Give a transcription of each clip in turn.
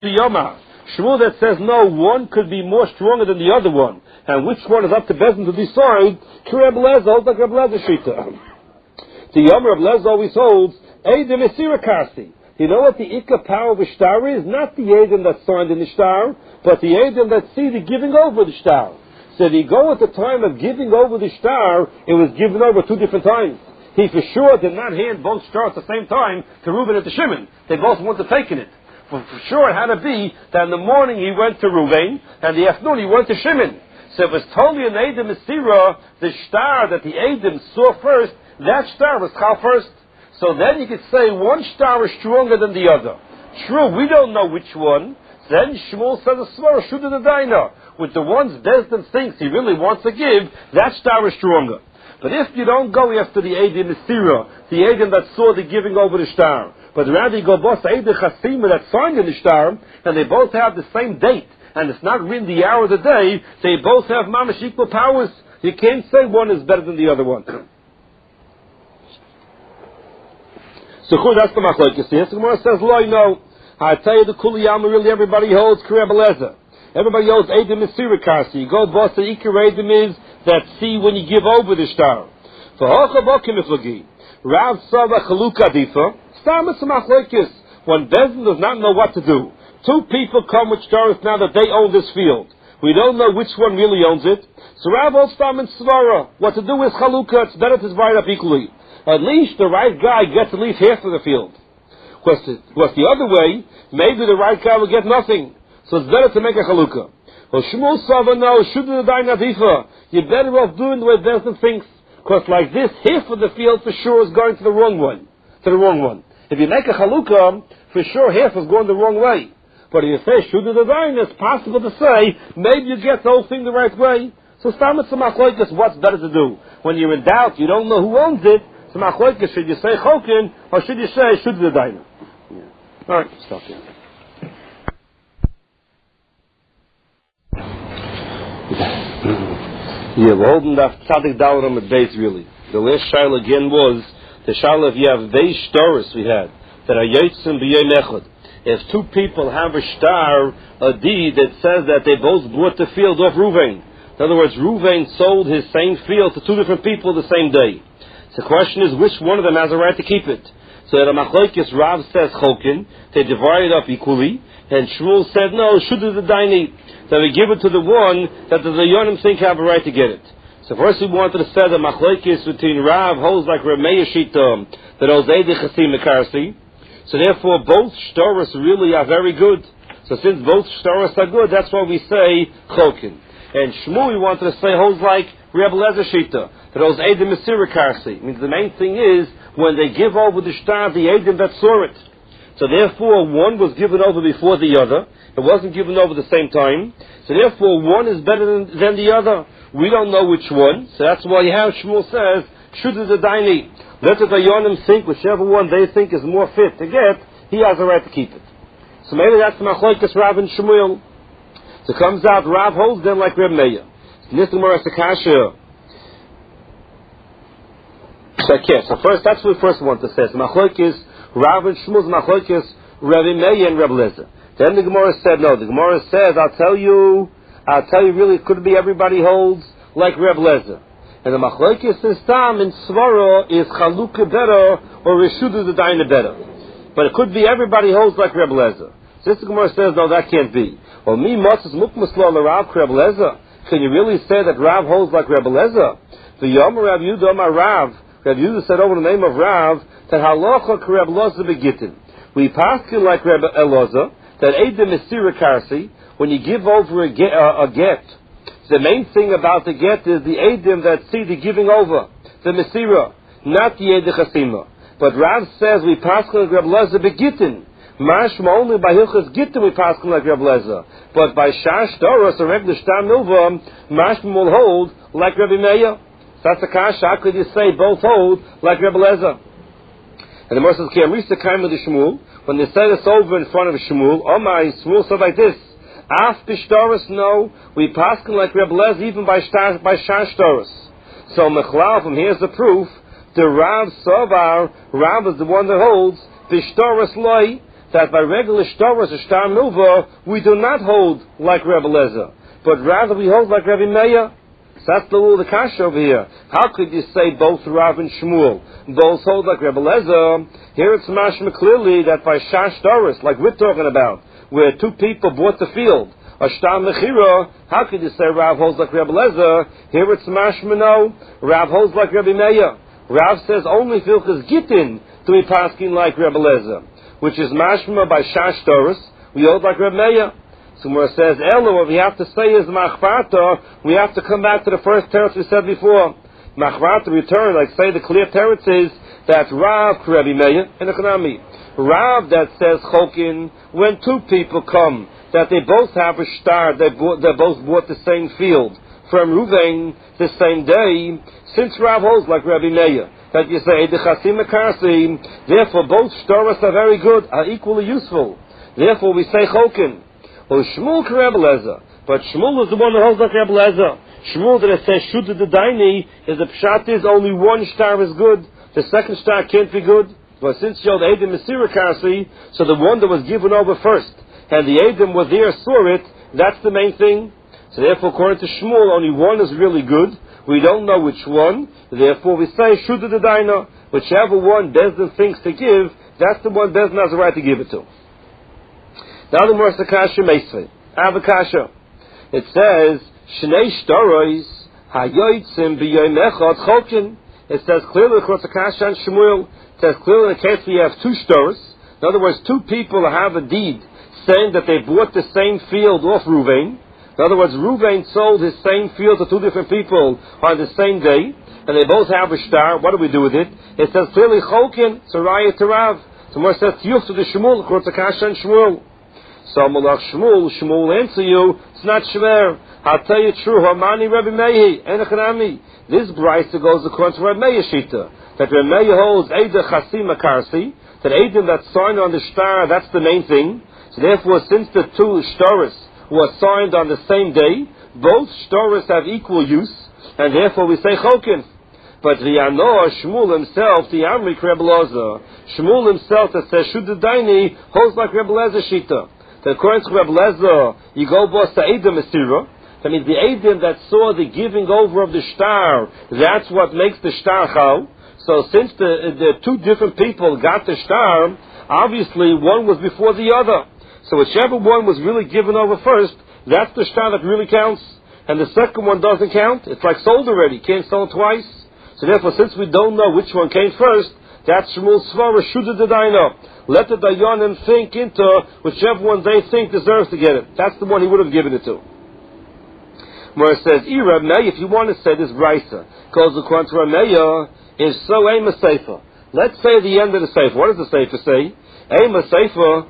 Yoma. Shmuel that says no, one could be more stronger than the other one, and which one is up to Bezdin to decide. Reb Lezer holds like Reb Lezer Shita. The Yom Reb Lezer always holds Eidim Esira Kasi. You know what the Ikka power of the shtar is? Not the Eidim that's signed in the shtar, but the Eidim that see the giving over the shtar. So the go at the time of giving over the shtar, it was given over 2 different times. He for sure did not hand both stars at the same time to Reuben and to Shimon. They both wanted to take it. For sure it had to be that in the morning he went to Reuven, and the afternoon he went to Shimon. So it was totally an Eidim Esira, the shtar that the Eidim saw first, that shtar was Chal first. So then you could say one shtar is stronger than the other. True, we don't know which one. Then Shmuel says a svara shuda the daina. With the ones Bezdin thinks he really wants to give, that shtar is stronger. But if you don't go after the Eidim Esira, the Eidim that saw the giving over the shtar, but rather you go boss Eidim Chasima that signed in the shtar, and they both have the same date, and it's not written the hour of the day, they both have mamash equal powers. You can't say one is better than the other one. So that's the machlokes. The Gemara says, "Lo, no. I tell you, the Kuliyama really everybody holds Reb Lezer. Everybody holds Eidim Esira Kasi. You go boss the Ikar Eidim is that see when you give over the shtar. For Hochavokim Iflagi, Rav Sava Chaluka Difa. Stamas machlokes. When Bezdin does not know what to do, 2 people come with shtaris now that they own this field. We don't know which one really owns it. So Rav holds Stam and Svara. What to do is Chaluka. It's better to divide up equally. At least the right guy gets at least half of the field. Because the other way, maybe the right guy will get nothing. So it's better to make a chalukah. Well, Shmuel Sava no, shouldn't die nadifa. You're better off doing the way Bezdin thinks. Because like this, half of the field for sure is going to the wrong one. If you make a chalukah, for sure half is going the wrong way. But if you say shouldn't die, it's possible to say maybe you get the whole thing the right way. So stamitz machlokes, what's better to do? When you're in doubt, you don't know who owns it. So machlokes, should you say chokin or should you say should the daina? All right, stop here. Yeah, we're holding that tzaddik down on the base really. The last shaila again was the shaila if you have beis shtaris we had that are yotzim b'yom echad. If 2 people have a shtar, a deed that says that they both bought the field off Reuven. In other words, Reuven sold his same field to 2 different people the same day. So the question is, which one of them has a right to keep it? So the machlokes Rav says chokin, they divide it up equally, and Shmuel said no, should the daini, that we give it to the one that the Yonim think have a right to get it. So first we wanted to say the machlokes between Rav holds like Rameya Shita, that holds Eidei Chasim Mekarsi. So therefore both shtaros really are very good. So since both shtaros are good, that's why we say chokin. And Shmuel we wanted to say holds like Reb Lezer Shita, that holds Eidim Esira Karsi. Means the main thing is when they give over the shtar, the Eidim that saw it. So therefore one was given over before the other. It wasn't given over the same time. So therefore one is better than the other. We don't know which one. So that's why you have Shmuel says, should the daini. Let the Dayanim think whichever one they think is more fit to get, he has a right to keep it. So maybe that's the machlokes Rav and Shmuel. So it comes out Rav holds them like Reb Meir. Nismar Sakasha. So first, that's what the first one to say. Machlokes Rav and Shmuel's machlokes Reb Meir and Reb Lezer. Then the Gemara said no. The Gemara says I'll tell you really it could be everybody holds like Reb Lezer. And the machlokes is tam in svara is chalukah better or reshudu the daina better. But it could be everybody holds like Reb Lezer. So this Gemara says no, that can't be. Well, me mosses mukmasla l'Rav Reb Lezer. Can you really say that Rav holds like Reb Lezer? The Yom Rav Yudah Rav. Reb Yudah said over the name of Rav that halacha Reb Lezer begitin. We paskin like Reb Elazar that Eidim Esira Karsi when you give over a get. The main thing about the get is the Eidim that see the giving over, the Mesira, not the Eidei Chasima. But Rav says we paskin like Reb Lezer begitin. Mashma only by Hilchas Gittin we paskin like Reb Lezer. But by Shash Doros or Reb Nishtam Milva, Mashma will hold like Rebbe Meir. So that's the kasha. How could you say both hold like Reb Lezer? And the Gemara says, "Ki amrisa kaim with Shmuel." When they say this over in front of Shmuel, Shmuel said like this: "Af b'shtaros no, we paskin like Reb Lezer even by Shash Doros." So Mechlal from here's the proof. The Rav Savar, Rav is the one that holds b'shtaros loy that by regular shtaros or shtar milva, we do not hold like Rebbe Lezer, but rather we hold like Rebbe Meir. So that's the rule of the kasha over here. How could you say both Rav and Shmuel both hold like Rebbe Lezer? Here it's mashma clearly that by shash doris, like we're talking about, where two people bought the field, a shtar mechira, how could you say Rav holds like Rebbe Lezer? Here it's mashma no, Rav holds like Rebbe Meir. Rav says only filchas gittin to be paskin like Rebbe Lezer, which is mashma by shash doris, we hold like Rebbe Meir. So where it says Elo, what we have to say is machvarta, we have to come back to the first teretz we said before. Machvarta return, like say the clear teretz is that Rav Rebbe Meir and Echanami. Rav that says chokin, when two people come, that they both have a shtar, they both bought the same field from Ruvain the same day, since Rav holds like Rebbe Meir, that you say the chasim akarsi, therefore both shtaras are very good, are equally useful. Therefore we say chokin. Or Shmuel Rebbe Lezer, but Shmuel is the one that holds like Rebbe Lezer. Shmuel that it says Shuddha the Daini is the pshat is only one star is good, the second star can't be good. But since you the Edom Mesira Kasi, so the one that was given over first, and the Edom was there, saw it, that's the main thing. So therefore, according to Shmuel, only one is really good. We don't know which one. Therefore, we say Shuddha the Daina, whichever one Bezdin thinks to give, that's the one Bezdin has the right to give it to. Now the Morsa Kasha Meisvei. Avakasha. It says, Shnei Shtorois, Hayoitzim B'yoim Echad Chokin. It says clearly, across the Kasha and Shmuel, it says clearly in the case we have two stores. In other words, two people have a deed saying that they bought the same field off Ruvain. In other words, Ruvain sold his same field to two different people on the same day, and they both have a star. What do we do with it? It says clearly Chokin, Saraya Tarav. So more says Tiyuf to the Shmuel, across the Kasha and Shmuel. So Malach Shmuel answer you, it's not Shver. I'll tell you true, Hamani Rebbe Meir, Enochanami. This brisa goes according to Rebbe Meir Shita, that Rebbe Meir holds Eida Chasim Akarsi, that Eidim that signed on the star, that's the main thing. So therefore, since the two shtaris were signed on the same day, both shtaris have equal use, and therefore we say Chokin. But Riano, Shmuel himself, the Amrik Rebbe Lezer, Shmuel himself that says Shuddha Daini, holds like Rebbe Lezer Shita. That according to Rebbe Lezer, you go boss to Edom Mesira. That means the Edom that saw the giving over of the shtar, that's what makes the shtar chal. So since the two different people got the shtar, obviously one was before the other. So whichever one was really given over first, that's the shtar that really counts. And the second one doesn't count. It's like sold already. Can't sell it twice. So therefore, since we don't know which one came first, that's Shmuel's Svara, Shuddha the Daina. Let the Dayanim think into whichever one they think deserves to get it. That's the one he would have given it to. Where it says, if you want to say this brisa, goes according to Rameya, is so Ema Sefer. Let's say the end of the Sefer. What does the Sefer say? Ema Sefer.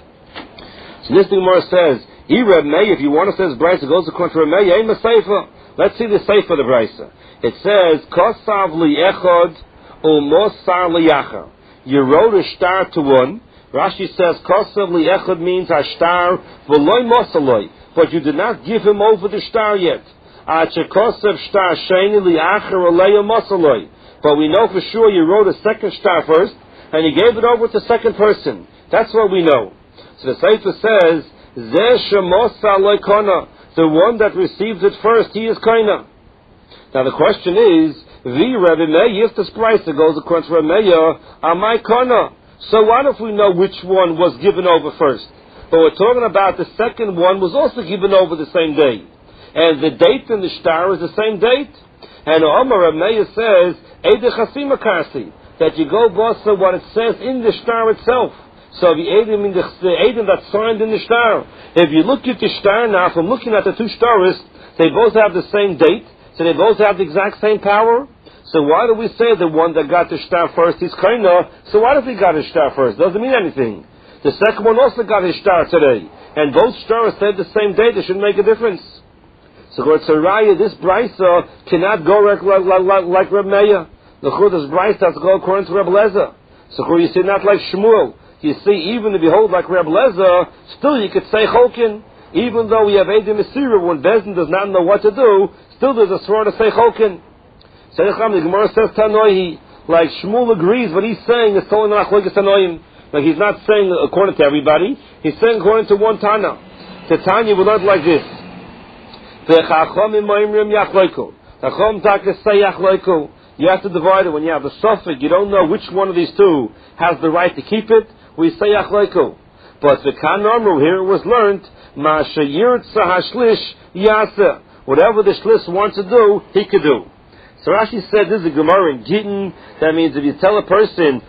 So this thing more says, if you want to say this brisa, goes according to Rameya, Ema Sefer. Let's see the Sefer of the brisa. It says, Kosav li echod umosar li yachar. You wrote a star to one. Rashi says, Kosav li echad means a star, v'loi mosaloi, but you did not give him over the star yet. Ache kosav star sheni li achar alei mosaloi. But we know for sure you wrote a second star first, and you gave it over to the second person. That's what we know. So the Sefer says, Zeh shemosa loi kona. The one that received it first, he is koina. Now the question is, Rebbe Meir, if this price goes according to Rebbe Meir, Amai Kana. So what if we know which one was given over first? But we're talking about the second one was also given over the same day. And the date in the star is the same date. And Omar Rebbe Meir says, Eide Chasim Akarsi, that you go bossa what it says in the star itself. So the Eidim that's signed in the star. If you look at the star now, from looking at the two stars, they both have the same date, so they both have the exact same power. So why do we say the one that got the star first is kaina? So why does he got his star first? Doesn't mean anything. The second one also got his star today, and both stars said the same day. They shouldn't make a difference. So it's a raya. This brisa cannot go like Rebbe Meir. The chudas brisa has to go according to Rebbe Lezer. So you see, not like Shmuel. You see, even if you hold like Rebbe Lezer, still you could say chokin. Even though we have Eidim Mesira, when Bezdin does not know what to do, still there's a sword to say chokin. The Gemara says Tanoihi, like Shmuel agrees what he's saying is totally not Cholikas Tanoim. Like he's not saying according to everybody. He's saying according to one Tana. The Tanya we learned like this. The Chachomim Moimrim Yachloiku. The Chachom Takas say Yachloiku. You have to divide it. When you have a suffix, you don't know which one of these two has the right to keep it. We say Yachloiku. But the Kan Amru here was learned. Ma Shayirtza Hashlish Yasa. Whatever the Shlish wants to do, he could do. So Rashi said this is a Gemara in Gittin. That means if you tell a person,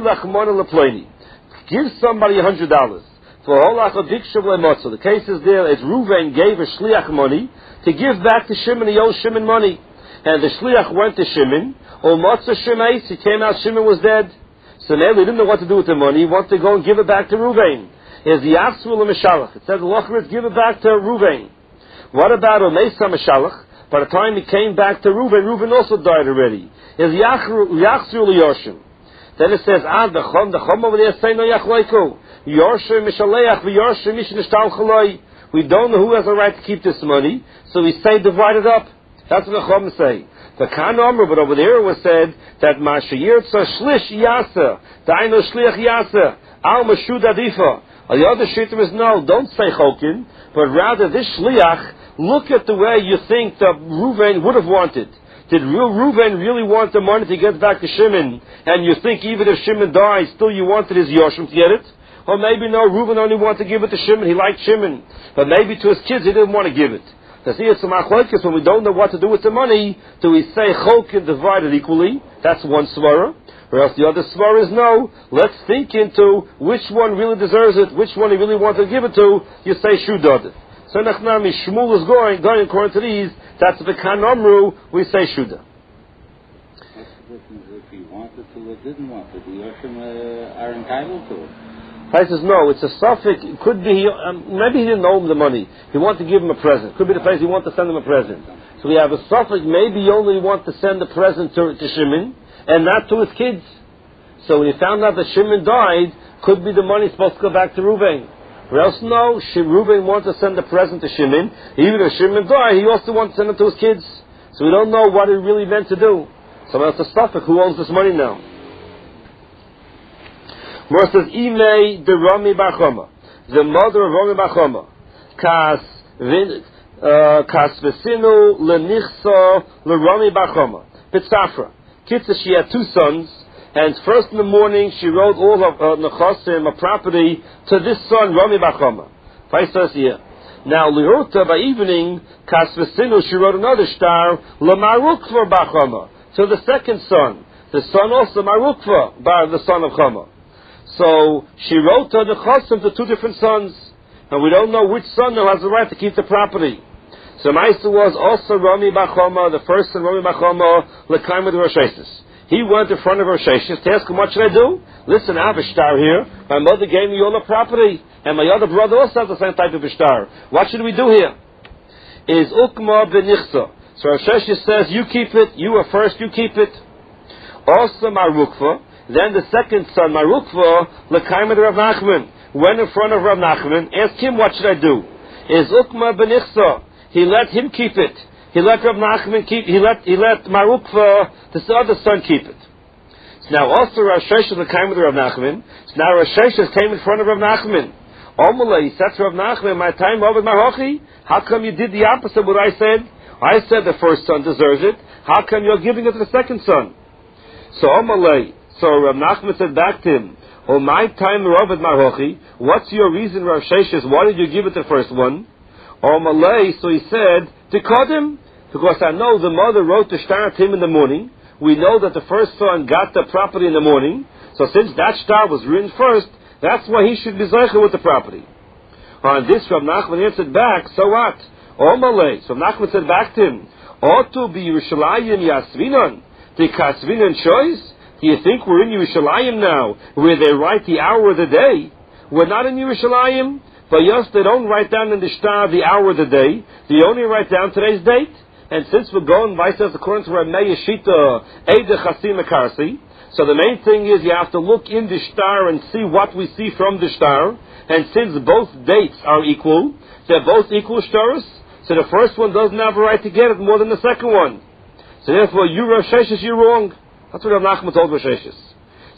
give somebody $100. For the case is there, as Reuven gave a shliach money to give back to Shimon. He owed Shimon money. And the shliach went to Shimon. He came out, Shimon was dead. So now he didn't know what to do with the money. He wanted to go and give it back to Reuven. Is the Yachsul Meshalach. It says, Lochritz, give it back to Reuven. What about Omesa Meshalach? By the time he came back to Reuven, Reuven also died already. Is Yachsul Yoshim. Then it says, the Chom over there say no Yachloiku. Yoshim Mishaleach, Yoshim Mishnishtal Chaloi. We don't know who has the right to keep this money, so we say divide it up. That's what the Chom say. The Kan Omer, but over there it was said that Mashayirtza Shlish Yasa, Daino Shliach Yasa, Al Mashud Adifa. The other shittim is no, don't say Chokin, but rather this Shliach, look at the way you think that Reuven would have wanted. Did Reuven really want the money to get back to Shimon? And you think even if Shimon dies, still you wanted his Yoshim to get it? Or maybe no, Reuven only wanted to give it to Shimon. He liked Shimon. But maybe to his kids he didn't want to give it. To see it's a machlokes when we don't know what to do with the money, do we say chok and divide it equally? That's one svara. Or else the other svara is no. Let's think into which one really deserves it, which one he really wanted to give it to. You say shudad. So Nachnami Shmuel is going according to these. That's the Kan Amru. We say shuda. If he wanted to or didn't want to, the Yoshim are entitled to it. I says no. It's a suffix. It could be maybe he didn't owe him the money. He wanted to give him a present. Could be the place he wanted to send him a present. So we have a suffix. Maybe he only want to send a present to Shimon and not to his kids. So when he found out that Shimon died, could be the money supposed to go back to Reuven. Or else no, Reuven wanted to send a present to Shimon. Even if Shimon died, he also wanted to send it to his kids. So we don't know what he really meant to do. So that's a suffix. Who owns this money now? More says, Imei de Rami Bar Choma, the mother of Rami Bar Choma, Kas Vesinu Lenichso Le Rami Bar Choma, Pitzafra. Kitza, she had two sons, and first in the morning she wrote all of Nechosim, a property, to this son, Rami Bar Choma. Vice versa here. Now, Liruta, by evening, Kas Vesinu, she wrote another star, Le Marukva Bar Choma, to the second son. The son also, Marukva, Bar, the son of Choma. So she wrote to the Chosim to two different sons, and we don't know which son now has the right to keep the property. So Maisa was also Rami Bar Choma, the first son, Rami Bar Choma, L'kaim with Rosh Hashanah. He went in front of Rosh Hashanah to ask him, what should I do? Listen, I have a star here. My mother gave me all the property, and my other brother also has the same type of a star. What should we do here? Is Ukma benichsa. So Rosh Hashanah says, you keep it, you are first, you keep it. Also Marukva. Then the second son, Marukva, L'kaim Rav Nachman, went in front of Rav Nachman, asked him, what should I do? Is Ukma benichsa. He let him keep it. He let Rav Nachman keep, he let Marukva, this other son, keep it. So now also Rosh Hashanah L'kaim Rav Nachman, so now Rosh Hashanah came in front of Rav Nachman. Omalei, he said to Rav Nachman, my time over Mahochi, how come you did the opposite of what I said? I said the first son deserves it. How come you're giving it to the second son? So Omalei, so Rav Nachman said back to him, oh, my time Rav Mahochi, what's your reason, Rav Sheshes? Why did you give it to the first one? Oh, Malay, so he said, to him, because I know the mother wrote the star to him in the morning. We know that the first son got the property in the morning. So since that star was written first, that's why he should be zeicher with the property. On this, Rav Nachman answered back, so what? Oh, Malay. So Rav Nachman said back to him, ought to be Yerushalayim Yasvinon, the Kasvinon choice? Do you think we're in Yerushalayim now, where they write the hour of the day? We're not in Yerushalayim, but yes, they don't write down in the star the hour of the day. They only write down today's date. And since we're going by says according to Ramei Yeshita, Eide Chasim Akarsi, so the main thing is you have to look in the star and see what we see from the star. And since both dates are equal, they're both equal stars, so the first one doesn't have a right to get it more than the second one. So therefore, you Rav Sheshes, you're wrong. That's what Rav Nachman told Rav Sheshes.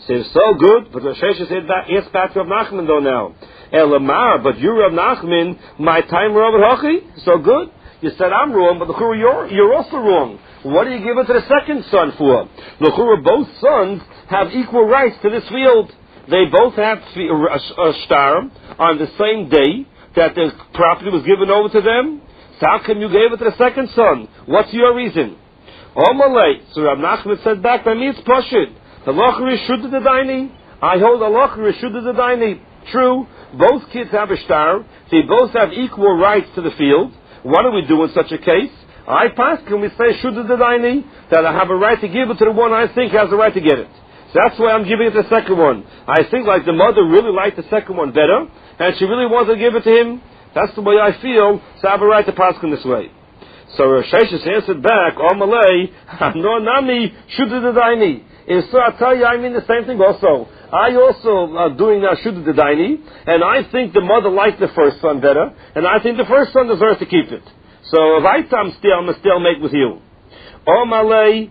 Says, so good, but Rosh Hashanah said that, yes, back to Rav Nachman though now. Elamar, but you, Rav Nachman, my time Rav Hachi, so good. You said I'm wrong, but you're also wrong. What do you give it to the second son for? Both sons have equal rights to this field. They both have a star on the same day that the property was given over to them. So how come you gave it to the second son? What's your reason? Omalei. So Rav Nachman said back, by me it's Pashut. Halacha Rishud the Daini. I hold Halacha Rishud the Daini. True, both kids have a star. They both have equal rights to the field. What do we do in such a case? I pass, can we say Shud the Daini, that I have a right to give it to the one I think has the right to get it. So that's why I'm giving it to the second one. I think like the mother really liked the second one better, and she really wants to give it to him. That's the way I feel, so I have a right to pass in this way. So Rosh Hashanah answered back, Omalei, no nami Shud the Daini. So I tell you, I mean the same thing also. I also are doing now Shud the Daini, and I think the mother liked the first son better, and I think the first son deserves to keep it. So if I'm still make with you. Omalei.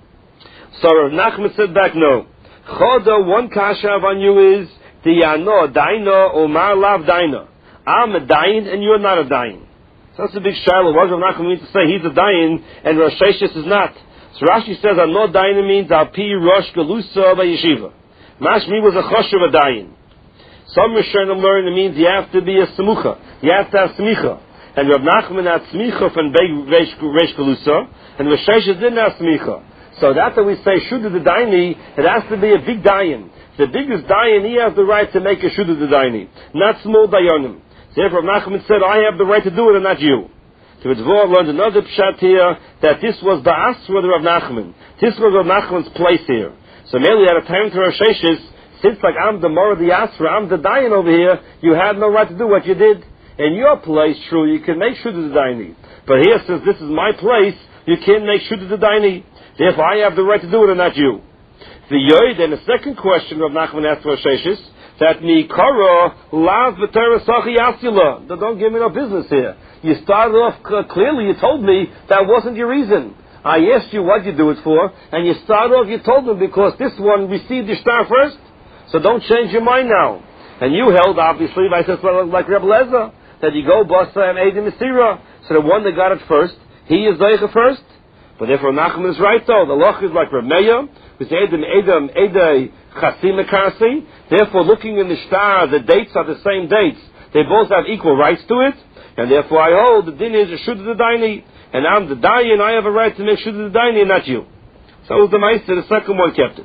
So Rav Nachman said back, no. Chodo, one kasha on you is, Tiyano, Daina, Omar Lav Daina. I'm a Dain, and you're not a Dain. So that's a big shiloh. What does Rav Nachman mean to say he's a Dain, and Rosh Hashanah is not? So Rashi says, Ano Daina means, Al Pi Rosh Galusa by Yeshiva. Mashmi was a choshev a Dain. Some Rishonim learn it means you have to be a Semucha. You have to have Smicha. And Rav Nachman had Smicha from Reish Galusa, and Rosh Hashanah didn't have Smicha. So that's why we say Shuddha the Daini, it has to be a big Dayan. The biggest Dayan, he has the right to make a Shuddha the Daini, not small Dayanim. Therefore, Rav Nachman said, I have the right to do it and not you. So Dvor learned another pshat here, that this was the Asra of Rav Nachman. This was Rav Nachman's place here. So merely at a time to Rosh Hashanah, since like I'm the Mor of the Asra, I'm the Dayan over here, you had no right to do what you did. In your place, true, you can make Shuddha the Daini. But here, since this is my place, you can't make Shuddha the Daini. Therefore, I have the right to do it and not you. The Yoid, and the second question Rav Nachman asked Rosh Hashanah, that Mikara lav v'terah sachi asila. Don't give me no business here. You started off clearly, you told me that wasn't your reason. I asked you what you do it for, and you started off, you told me because this one received the star first. So don't change your mind now. And you held, obviously, like Reb Lezer, that you go Basa and Eidim Mesira. So the one that got it first, he is Zeicha first. But therefore Nachman is right though. The loch is like Reb Meir, who said Eidim Eidei Chasim Mekarsi. Therefore, looking in the star, the dates are the same dates. They both have equal rights to it. And therefore I hold the din is a Shuddha the Daini. And I'm the Dayan, I have a right to make Shuddha the Daini and not you. So it was the Meister, the second one kept it.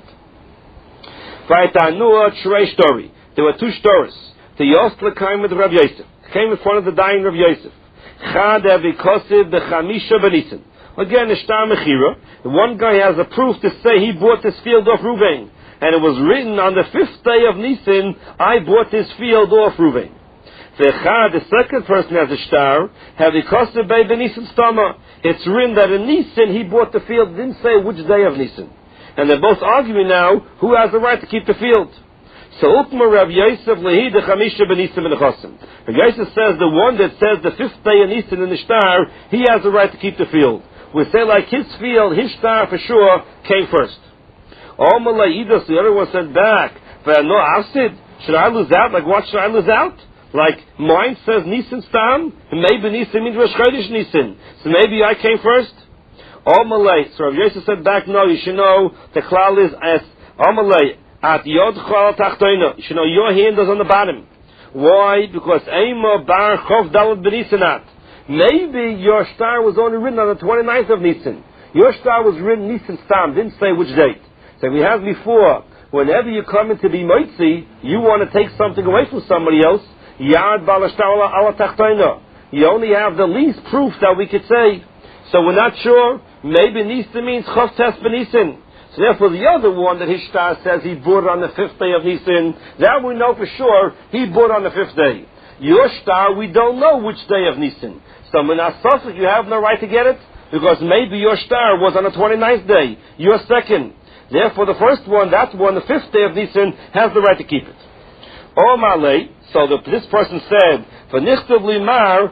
Vaitanua Shrei story. There were two stories. The Yosla came with Rav Yosef. Came in front of the dying Rav Yosef. Chad Avikosiv Bechamisha Benisin. Again, the Shtar Mechira. The one guy has a proof to say he bought this field off Ruvain. And it was written on the 5th day of Nisan, I bought this field off Ruvain. The second person has a Shtar, Avikosiv Bei Benisin Stama. It's written that in Nisan he bought the field, didn't say which day of Nisan. And they're both arguing now who has the right to keep the field. So Ukma Rav Yosef Lehi the Chamisha Benisim and Chosim. Rav Yosef says the one that says the 5th day in Nisan in the Shtar, he has the right to keep the field. We say like his field, his Shtar for sure came first. All Malayidas, the other one said back, no Asid, should I lose out? Like what should I lose out? Like mine says Nisan Stam, and maybe Nisan means Rosh Chodesh Nisan. So maybe I came first? All Malay. So Rav Yosef said back, no, you should know the klal is as All Malay. At Yod Chol Tachtoina, you should know your hand is on the bottom. Why? Because Eima Bar Chof Dalet Benisanat. Maybe your star was only written on the 29th of Nisan. Your star was written Nisan Stam, didn't say which date. So we have before, whenever you come in to be Moitzi, you want to take something away from somebody else. Yad Balashtar Ala Tachtoina. You only have the least proof that we could say. So we're not sure. Maybe Nisan means Chof Tes Benisan. So therefore the other one that his star says he bought on the 5th day of Nisan, that we know for sure he bought on the 5th day. Your star, we don't know which day of Nisan. So Menasofik, you have no right to get it, because maybe your star was on the 29th day, your second. Therefore the first one, that one, the 5th day of Nisan, has the right to keep it. O Malay, so this person said, for Nichtav Limar,